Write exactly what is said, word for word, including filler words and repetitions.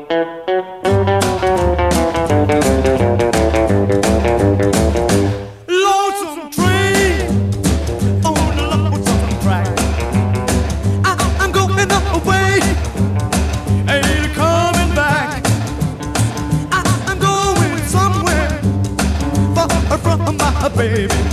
Lonesome train on the lonesome track. I, I'm going away, ain't coming back. I, I'm going somewhere far from my baby.